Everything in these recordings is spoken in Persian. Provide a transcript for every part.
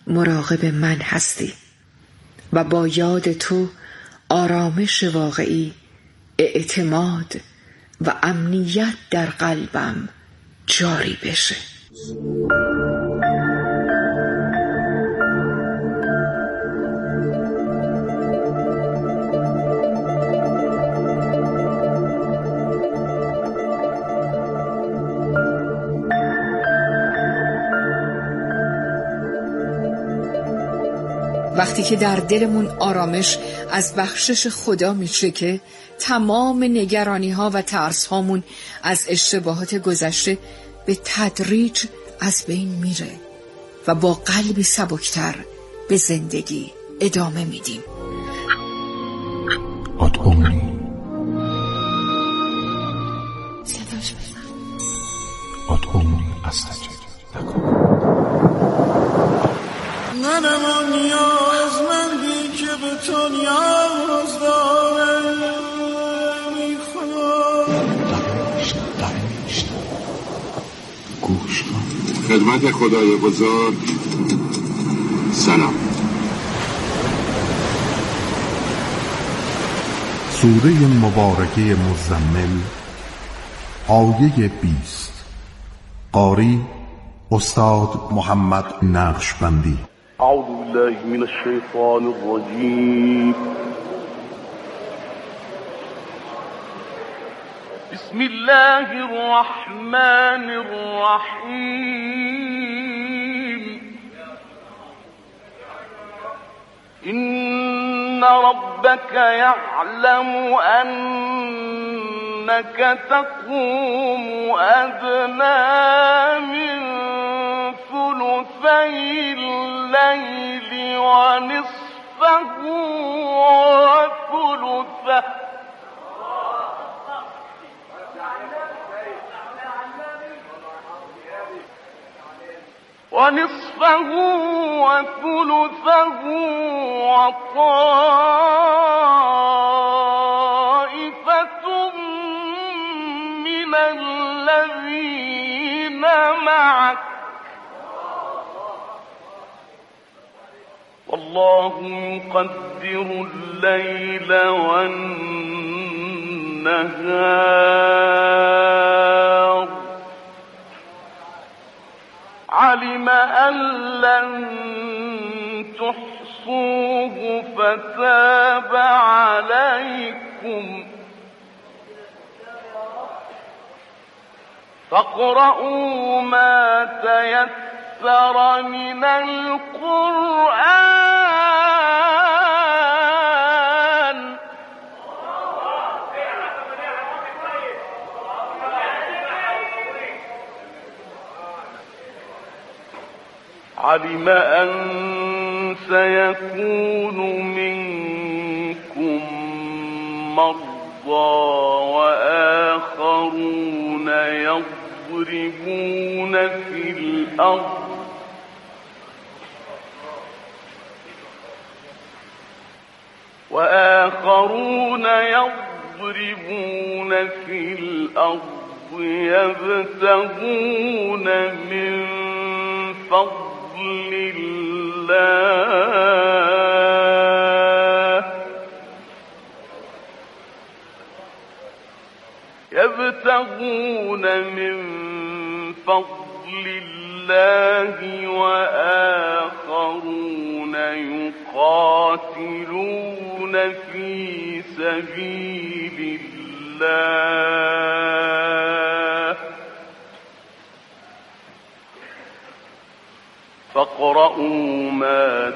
مراقب من هستی و با یاد تو آرامش واقعی، اعتماد و امنیت در قلبم جاری بشه. وقتی که در دلمون آرامش از بخشش خدا میچکه، تمام نگرانی ها و ترس هامون از اشتباهات گذشته به تدریج از بین میره و با قلبی سبکتر به زندگی ادامه میدیم. ادعونی صداش بزن. ادعونی استجب لکم. منم آن نیازمندی که به تو نیاز دارم. گوش کن. خدمت خدای بزرگ سلام. سوره مبارکه مزمل، آیه 20. قاری استاد محمد نقشبندی. اعوذ بالله من الشیطان الرجیم. بسم الله الرحمن الرحیم. إن ربك يعلم أنك تقوم أدنى من ثلثي الليل ونصفه وثلثه وطائفة من الذين معك والله يقدر الليل والنهار علم أن لن تحصوه فتاب عليكم فاقرؤوا ما تيسر من القرآن علم أن سيكون منكم مرضى وآخرون يضربون في الأرض يبتغون من فضل الله وآخرون يقاتلون في سبيل الله فاقرؤوا ما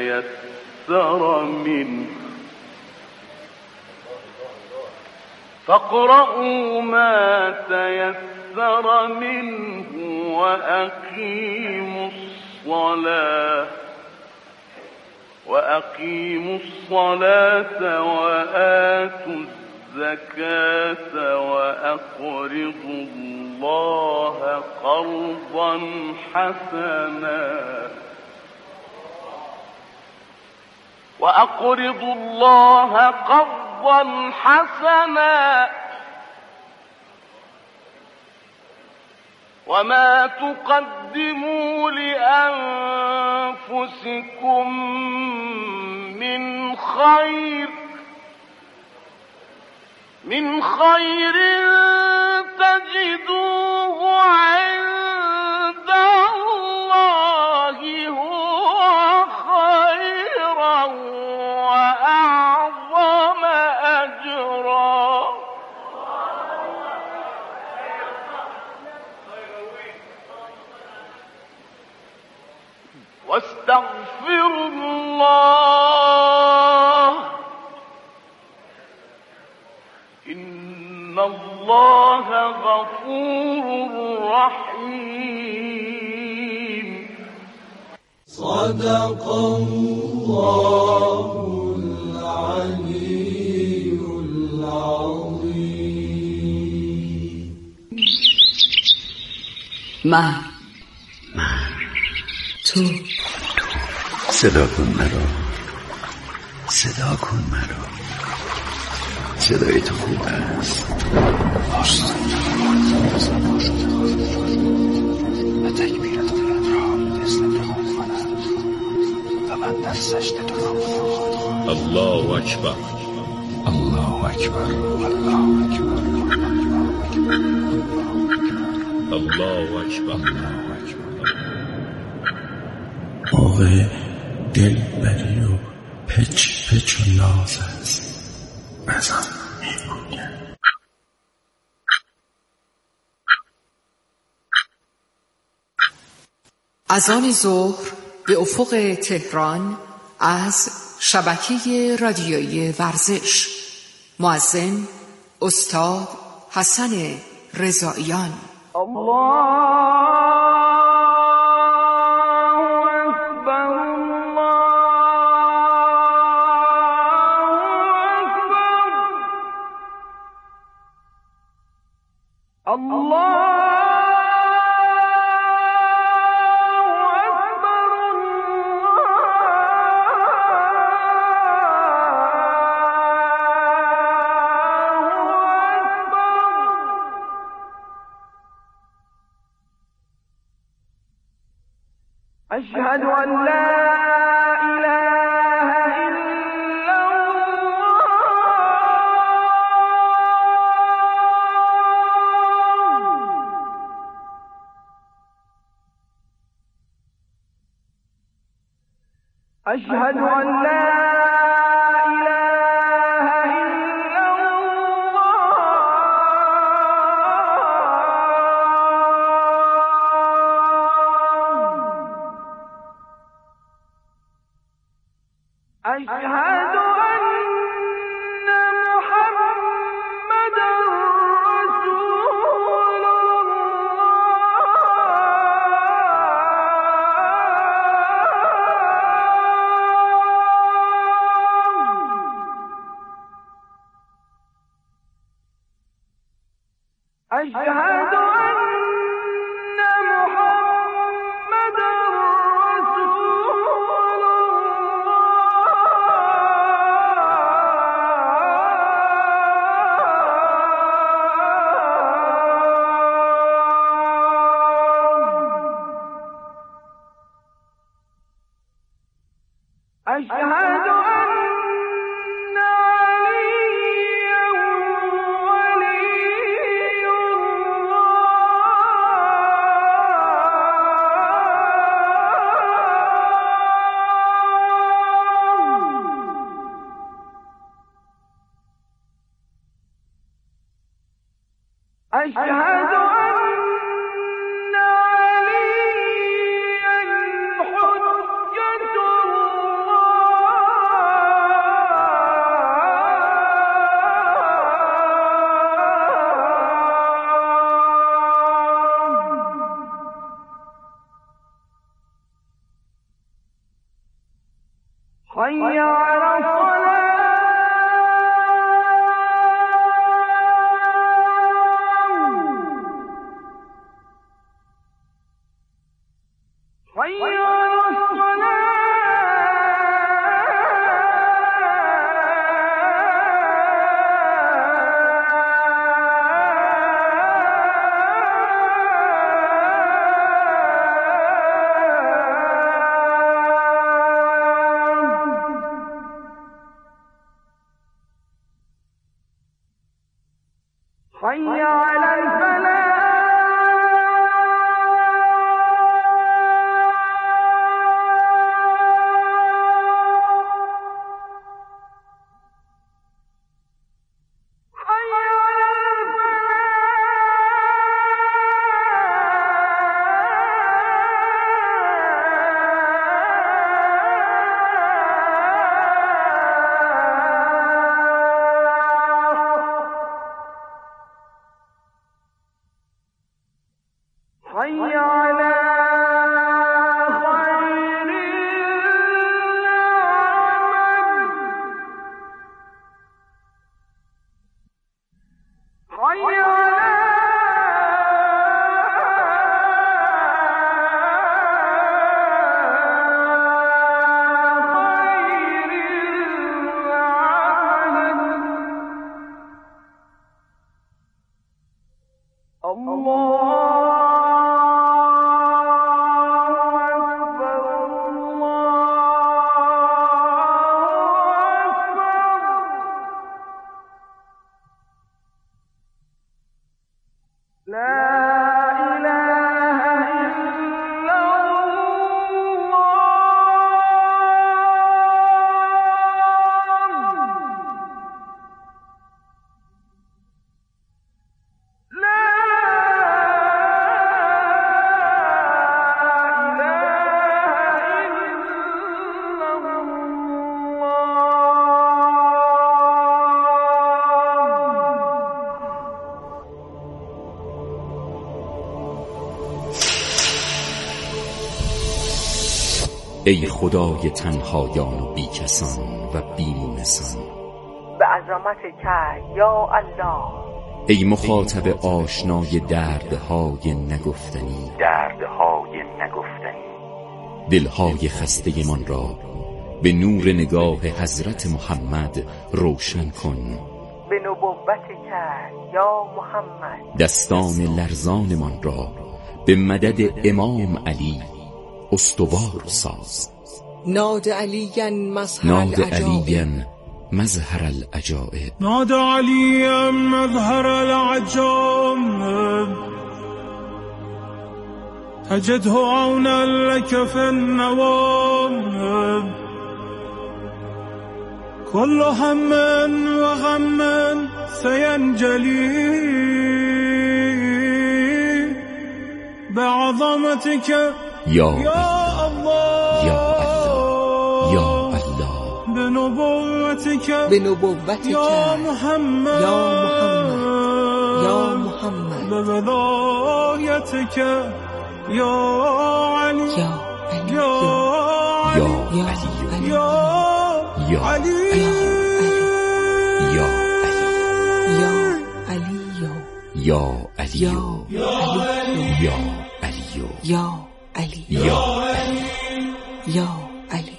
تيسر منه وأقيموا الصلاة وآتوا الزكاة وأقرضوا الله قرضا حسنا وما تقدموا لأنفسكم أنفسكم من خير تجدوه عند الله هو خيرا وأعظم أجرا واستغفروا الله إن الله غفور رحيم. صدق الله العلي العظيم. من تو صدا کن مرا، صدا کن مرا، صدای تو خوب است. و تکبیرت قیام را مثل تمام کنم و من در سجده تو را متعاد. الله اکبر، الله اکبر، الله اکبر، الله اکبر، الله اکبر. موقع دل بری و پچ پچ و ناز است بزن میگویم. اذان ظهر به افق تهران از شبکه رادیویی ورزش. مؤذن استاد حسن رضاییان. أشهد أن لا إله إلا الله. أشهد أن لا أشهد أن محمدا رسول الله. أشهد أشهد أن عليا ولي الله. أشهد حي على الصلاة. حي على الصلاة. ای خدای تنهایان و بیکسان و بیمونسان، به عظمتک یا الله. ای مخاطب آشنای دردهای نگفتنی، دلهای خسته من را به نور نگاه حضرت محمد روشن کن. به نبوتک یا محمد، دستان لرزان من را به مدد امام علی استوار ساز. ناد علیاً مظهر العجائب، ناد علیاً مظهر العجائب، تجده عونا لك في النوائب، كل هم وغم سينجلي بعظمتك یا الله یا الله یا الله، بنبوتك یا محمد یا محمد، بولايتك يا علي یا يا یا علي علی يا علي یا علی یا علی یا علی یا علی یا یا علی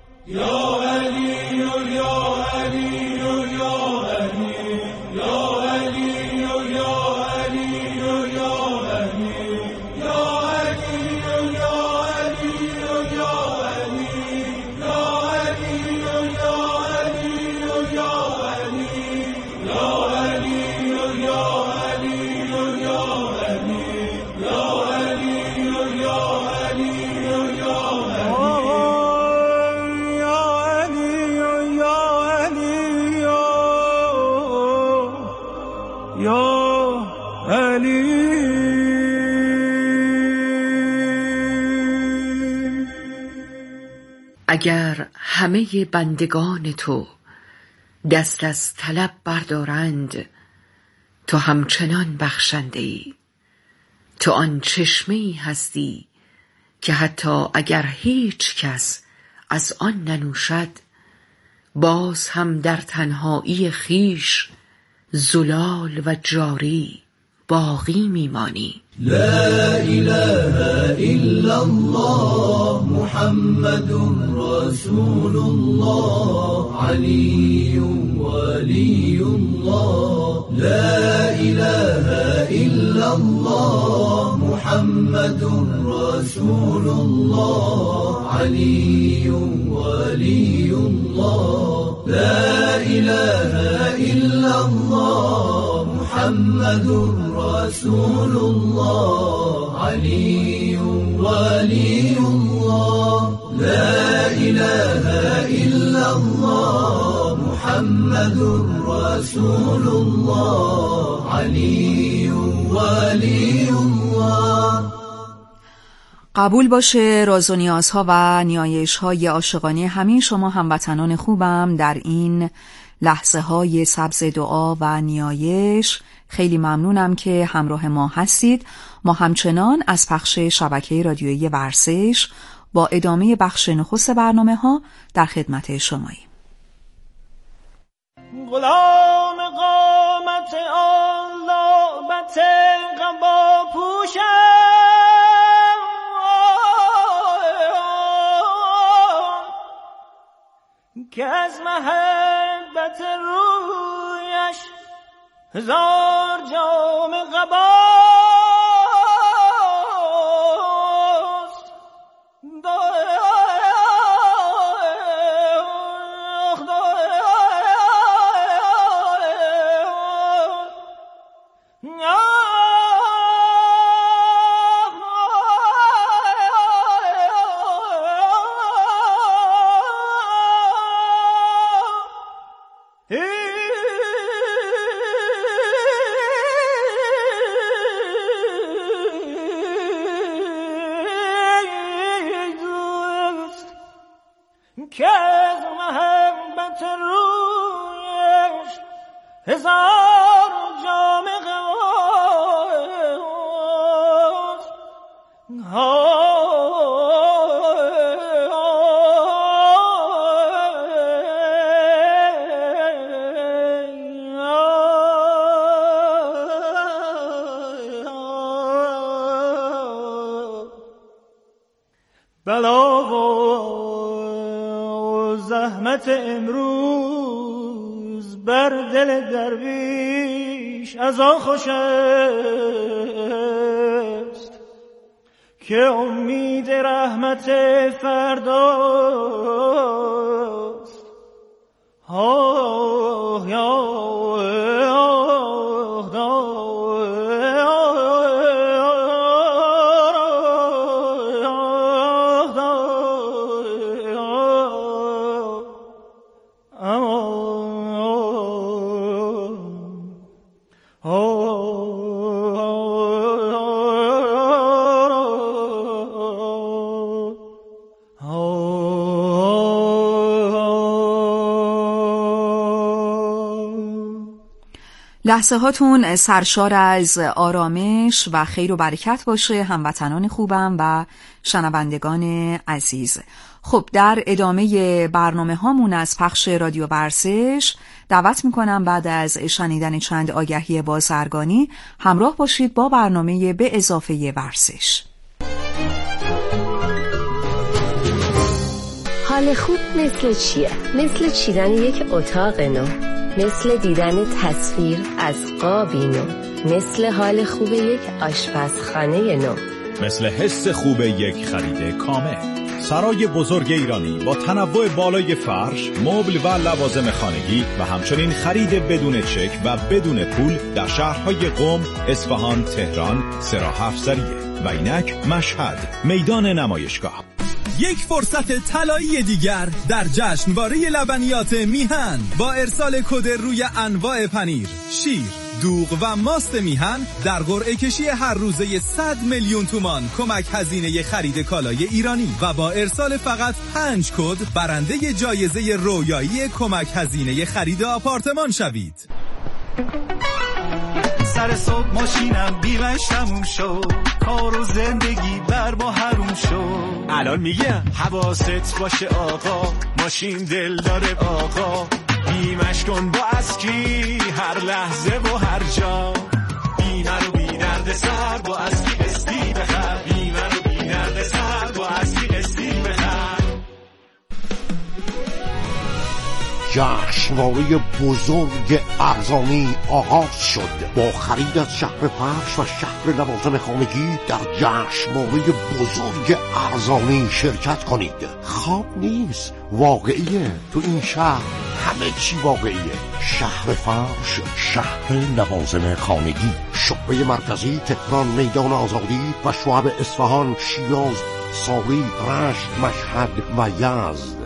اگر همه بندگان تو دست از طلب بردارند، تو همچنان بخشنده ای. تو آن چشمه‌ای هستی که حتی اگر هیچ کس از آن ننوشد، باز هم در تنهایی خیش زلال و جاری باقی میمانی. لا اله الا الله محمد رسول الله علی ولی الله. لا اله الا الله محمد رسول الله علی ولی الله. لا اله الا الله محمد رسول الله علی ولی الله. لا اله الا الله محمد رسول الله علی ولی الله. قبول باشه راز و نیازها و نیایش‌های عاشقانه همه شما هموطنان خوبم در این لحظه های سبز دعا و نیایش. خیلی ممنونم که همراه ما هستید. ما همچنان از پخش شبکه رادیویی ورزش با ادامه بخش نخست برنامه ها در خدمت شماییم. غلام قامت آلابت قبا پوشم که از محبت رویش هزار جام قباست. که از محبت رویش هزار جام قباست. زحمت امروز بر دل درویش از آن خوش است که امید رحمت فرداست. لحظه هاتون سرشار از آرامش و خیر و برکت باشه هموطنان خوبم و شنوندگان عزیز. خب در ادامه برنامه هامون از پخش رادیو ورزش دعوت میکنم بعد از شنیدن چند آگهی بازرگانی همراه باشید با برنامه به اضافه ورزش. حال خوب مثل چیه؟ مثل چیدن یک اتاق نو، مثل دیدن تصویر از قابی نو، مثل حال خوب یک آشپزخانه نو، مثل حس خوب یک خرید کامل. سرای بزرگ ایرانی با تنوع بالای فرش، مبل و لوازم خانگی و همچنین خرید بدون چک و بدون پول در شهرهای قم، اصفهان، تهران، سراح افزاریه و اینک مشهد، میدان نمایشگاه. یک فرصت طلایی دیگر در جشنواره لبنیات میهن با ارسال کد روی انواع پنیر، شیر، دوغ و ماست میهن در قرعه کشی هر روزه 100 میلیون تومان کمک هزینه خرید کالای ایرانی و با ارسال فقط 5 کد برنده جایزه رویایی کمک هزینه خرید آپارتمان شوید. سر صبح ماشینم بیمش تموم شد، کار و زندگی بر ما حروم شد. الان میگم حواست باشه آقا، ماشین دل داره آقا، بیمش کن با اسکی هر لحظه و هر جا. بیمه رو بی درد سر با اسکی قسطی بخر، بیمه رو بی درد سر با اسکی قسطی بخر. جشنواره بزرگ ارزانی آغاز شد. با خرید از شهر فرش و شهر لوازم خانگی در جشنواره بزرگ ارزانی شرکت کنید. خواب نیست، واقعیه. تو این شهر همه چی واقعیه. شهر فرش، شهر لوازم خانگی، شعبه مرکزی تهران، میدان آزادی و شعب اصفهان، شیراز، ساری، رشت، مشهد و یزد.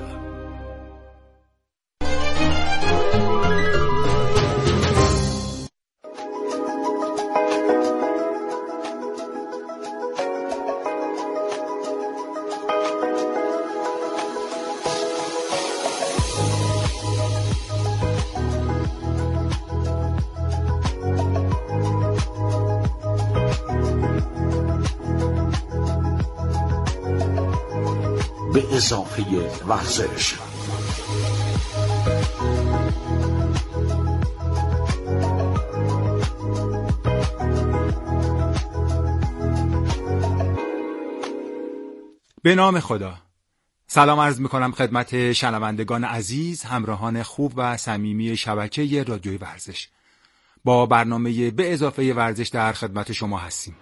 به اضافه ورزش. به نام خدا. سلام عرض میکنم خدمت شنوندگان عزیز، همراهان خوب و صمیمی شبکه رادیوی ورزش. با برنامه به اضافه ورزش در خدمت شما هستیم.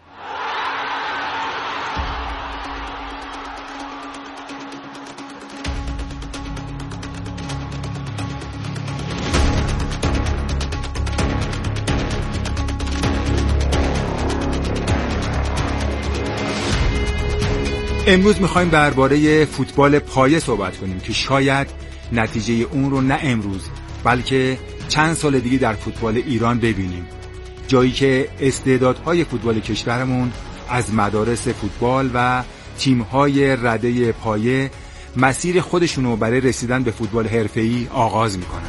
امروز میخوایم درباره فوتبال پایه صحبت کنیم که شاید نتیجه اون رو نه امروز بلکه چند سال دیگه در فوتبال ایران ببینیم. جایی که استعدادهای فوتبال کشورمون از مدارس فوتبال و تیم‌های رده پایه مسیر خودشونو برای رسیدن به فوتبال حرفه‌ای آغاز میکنن.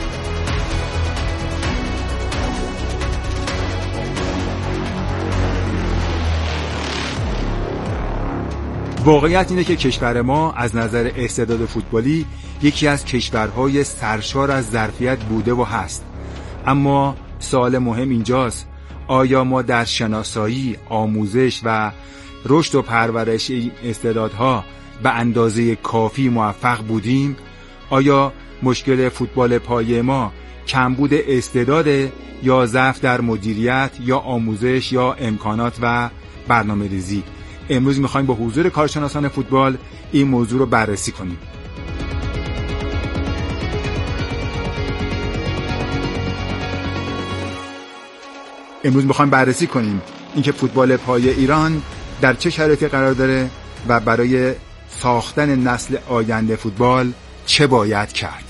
واقعیت اینه که کشور ما از نظر استعداد فوتبالی یکی از کشورهای سرشار از ظرفیت بوده و هست. اما سوال مهم اینجاست، آیا ما در شناسایی، آموزش و رشد و پرورش این استعدادها به اندازه کافی موفق بودیم؟ آیا مشکل فوتبال پایه ما کمبود استعداده یا ضعف در مدیریت یا آموزش یا امکانات و برنامه‌ریزی؟ امروز می‌خوایم با حضور کارشناسان فوتبال این موضوع رو بررسی کنیم. امروز می‌خوایم بررسی کنیم اینکه فوتبال پایه ایران در چه شرایطی قرار داره و برای ساختن نسل آینده فوتبال چه باید کرد.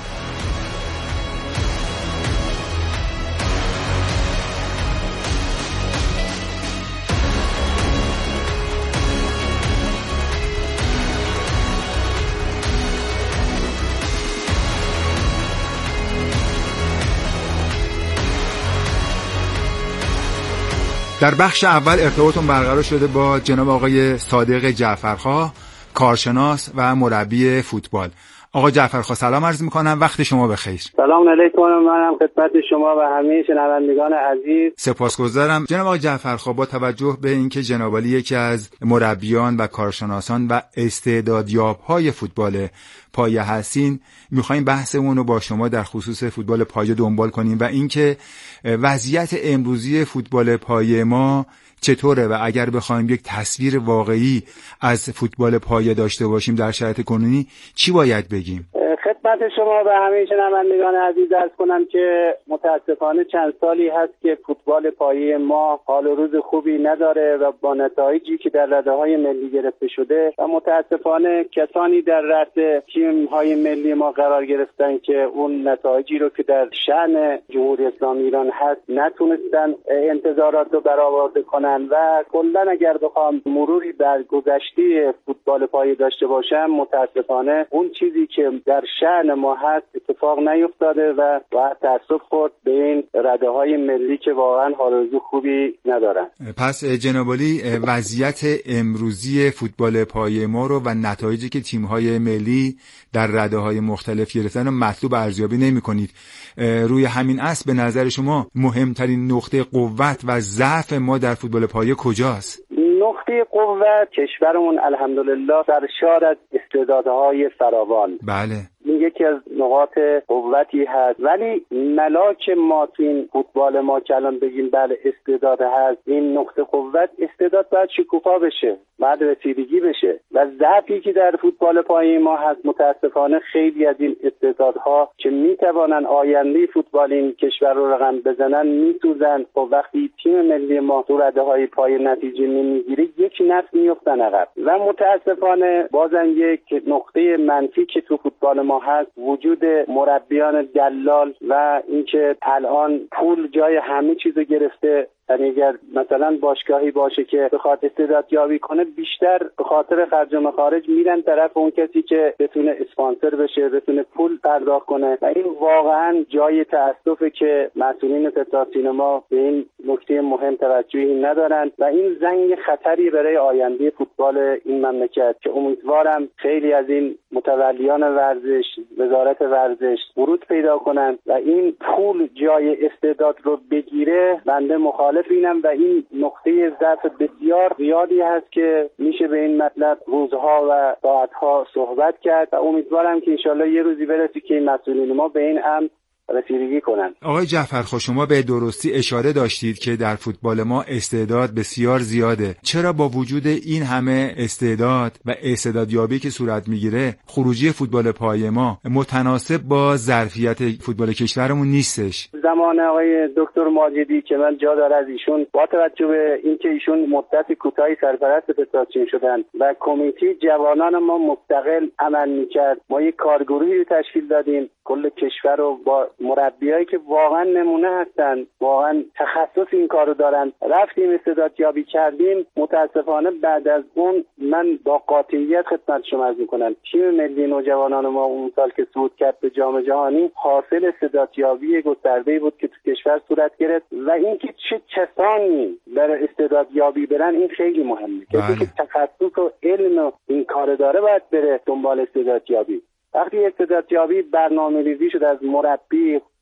در بخش اول ارتباطتون برقرار شده با جناب آقای صادق جعفرخواه، کارشناس و مربی فوتبال. آقا جعفرخواه سلام عرض میکنم، وقت شما بخیر. سلام علیکم، منم خدمت شما و همه شنوندگان عزیز. سپاسگزارم. جناب آقای جعفرخواه، با توجه به اینکه جناب عالی یکی از مربیان و کارشناسان و استعدادیاب‌های فوتبال پایه هستین، میخوایم بحثمون رو با شما در خصوص فوتبال پایه دنبال کنیم و اینکه وضعیت امروزی فوتبال پایه ما چطوره و اگر بخوایم یک تصویر واقعی از فوتبال پایه داشته باشیم در شرایط کنونی چی باید بگیم؟ خدمت شما و همه شنوندگان عزیز عرض کنم که متاسفانه چند سالی هست که فوتبال پایه ما حال و روز خوبی نداره و با نتایجی که در رده‌های ملی گرفته شده و متاسفانه کسانی در رأس تیم‌های ملی ما قرار گرفتن که اون نتایجی رو که در شأن جمهوری اسلامی ایران هست نتونستن انتظارات رو برآورده کنن و کلاً اگر بخوام مروری بر گذشته فوتبال پایه داشته باشم، متاسفانه اون چیزی که در شأن ما هست اتفاق نیفتاده و باید تأسف خورد به این رده‌های ملی که واقعا حال و روز خوبی ندارن. پس جناب عالی، وضعیت امروزی فوتبال پایه ما رو و نتایجی که تیم‌های ملی در رده‌های مختلف گرفتن رو مطلوب ارزیابی نمی‌کنید. روی همین اصل به نظر شما مهمترین نقطه قوت و ضعف ما در فوتبال پایه کجاست؟ نقطه قوت کشورمون الحمدلله سرشار از استعدادهای فراوان. بله. این یکی از نقاط قوتی هست، ولی ملاک ما تو این فوتبال ما که الان بگیم بله استعداد هست، این نقطه قوت استعداد باید شکوفا بشه، باید رسیدگی بشه و ضعفی که در فوتبال پایه ما هست متاسفانه خیلی از این استعدادها که میتوانن آینده فوتبال این کشور رو رقم بزنن میسوزن و وقتی تیم ملی ما تو رده‌های پایه نتیجه نمیگیره یک نسل میافتن عقب و متاسفانه بازم یک نقطه منفی که تو فوتبال ما هست وجود مربیان دلال و اینکه الان پول جای همه چیزو گرفته. یعنی اگر مثلا باشگاهی باشه که بخواد استعدادیابی کنه بیشتر به خاطر خرج و مخارج میرن طرف اون کسی که بتونه اسپانسر بشه، بتونه پول پرداخت کنه و این واقعا جای تأسفه که مسئولین فتاد سینما به این نکته مهم توجهی ندارن و این زنگ خطری برای آینده فوتبال این مملکت که امیدوارم خیلی از این متولیان ورزش، وزارت ورزش ورود پیدا کنن و این پول جای استعداد رو بگیره. بنده مخالف اینم و این نقطه ضعف بسیار زیادی هست که میشه به این مطلب روزها و ساعتها صحبت کرد و امیدوارم که انشالله یه روزی برسی که این مسئولین ما به این امر رسیدگی کنند. آقای جعفرخواه، شما به درستی اشاره داشتید که در فوتبال ما استعداد بسیار زیاده. چرا با وجود این همه استعداد و استعدادیابی که صورت میگیره خروجی فوتبال پایه ما متناسب با ظرفیت فوتبال کشورمون نیستش؟ زمان آقای دکتر ماجدی که من جا داره از ایشون با توجه به اینکه ایشون مدت کوتاهی سرپرست فدراسیون شدن و کمیته جوانان ما مستقل عمل میکرد، ما یک کارگروهی رو تشکیل دادیم کل کشور رو با مربیایی که واقعا نمونه هستن، واقعا تخصص این کارو دارن، رفتیم استعدادیابی کردیم. متاسفانه بعد از اون من با قاطعیت خدمت شما عرض میکنم تیم ملی نوجوانان ما اون سال که صعود کرد به جام جهانی حاصل استعدادیابی گسترده‌ای بود که تو کشور صورت گرفت و اینکه چه کسانی برای استعدادیابی برن این خیلی مهمه. کسی که تخصص و علم و این کار داره باید بره دنبال استعدادیابی. وقتی استعدادیابی برنامه‌ریزی شد از مربی،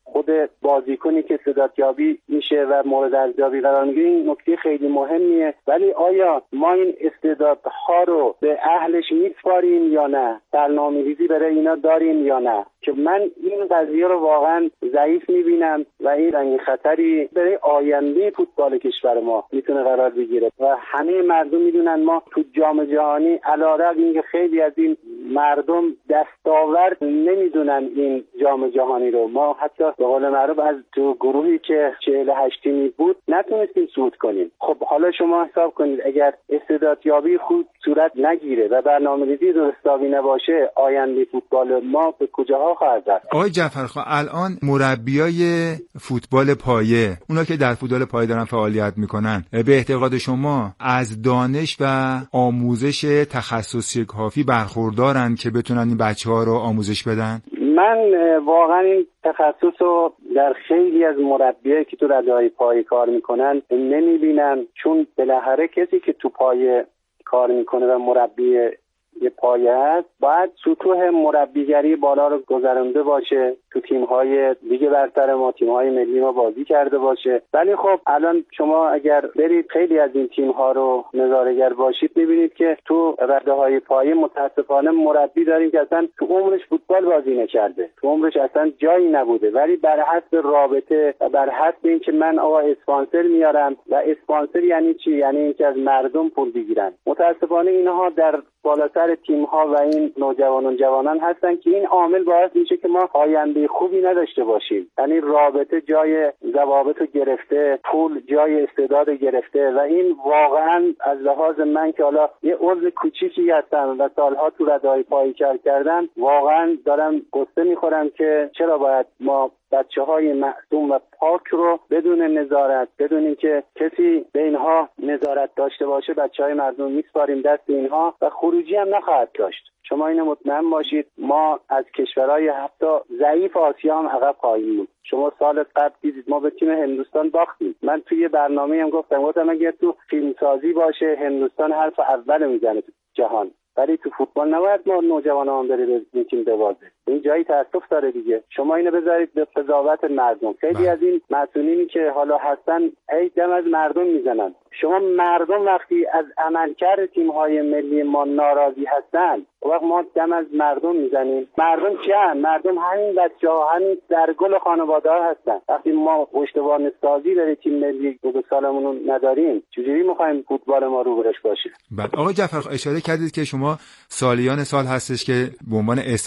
خود بازیکنی که استعدادیابی میشه و مورد ارزیابی قرار میگیره این نکته خیلی مهمیه. ولی آیا ما این استعدادها رو به اهلش میسپاریم یا نه؟ برنامه‌ریزی برای اینا داریم یا نه؟ که من این قضیه رو واقعا ضعیف میبینم و این رنگ خطری برای آینده فوتبال کشور ما میتونه قرار بگیره و همه مردم میدونن ما تو جام جهانی علیرغم اینکه خیلی از این مردم دستاورد نمیدونن این جام جهانی رو، ما حتی به قول معروف از تو گروهی که 48 تیمی بود نتونستیم صعود کنیم. خب حالا شما حساب کنید اگر استعدادیابی خوب صورت نگیره و برنامه‌ریزی درستابی نباشه آینده فوتبال ما به کجاها خواهد رفت؟ آقای جعفرخان، الان مربیای فوتبال پایه، اونا که در فوتبال پایه دارن فعالیت میکنن، به اعتقاد شما از دانش و آموزش تخصصی کافی برخوردارن که بتونن این بچه‌ها رو آموزش بدن؟ من واقعا این تخصص رو در خیلی از مربیایی که تو رده‌های پایه کار میکنن نمیبینم، چون بالاخره کسی که تو پایه کار میکنه و مربی یه پایه هست باید سطوح مربیگری بالا رو گذرونده باشه، تو تیم‌های دیگه برتر ما، تیم‌های ملی ما بازی کرده باشه. ولی خب الان شما اگر برید خیلی از این تیم‌ها رو نظاره‌گر باشید می‌بینید که تو رده‌های پایه متأسفانه مربی داریم که اصلا تو عمرش فوتبال بازی نکرده، تو عمرش اصلا جایی نبوده، ولی بر حسب رابطه و بر حسب اینکه من آقا اسپانسر میارم و اسپانسر یعنی چی؟ یعنی اینکه از مردم پول بگیرن. متأسفانه اینها در بالاتر تیم‌ها و این جوانان هستن که این عامل باعث میشه که ما آینده خوبی نداشته باشیم. یعنی رابطه جای ضوابط رو گرفته، پول جای استعداد گرفته و این واقعا از لحاظ من که حالا یه عضو کوچیکی هستم و سالها تو رده‌های پایه کردم، واقعا دارم قصه میخورم که چرا باید ما بچه‌های معصوم و پاک رو بدون نظارت، بدون اینکه کسی به اینها نظارت داشته باشه، بچه‌های مردم میسپاریم دست اینها و خروجی هم نخواهد داشت. شما اینو مطمئن باشید ما از کشورهای حتی ضعیف آسیا هم عقب خواهیم بود. شما سال قبل دیدید ما به تیم هندوستان باختیم. من توی برنامه هم گفتم اگه تو فیلمسازی باشه هندوستان حرف اول میزنه تو جهان، ولی تو فوتبال نباید ما نوجوانان بره به تیم ببازه. این جایی تاسف داره دیگه. شما اینو بذارید به قضاوت مردم. خیلی از این مسئولینی که حالا هستن هی دم از مردم میزنن. شما مردم وقتی از عملکرد تیم‌های ملی ما ناراضی هستن، وقت ما دم از مردم میزنیم. مردم کیان؟ مردم همین بچه‌ها، همین درگل خانواده‌ها هستن. وقتی ما پشتوانه سازی برای تیم ملی سالمون نداریم، چجوری می‌خوایم فوتبال ما رو برش باشه؟ بعد آقای جعفر اشاره کردید که شما سالیان سال هستش که به عنوان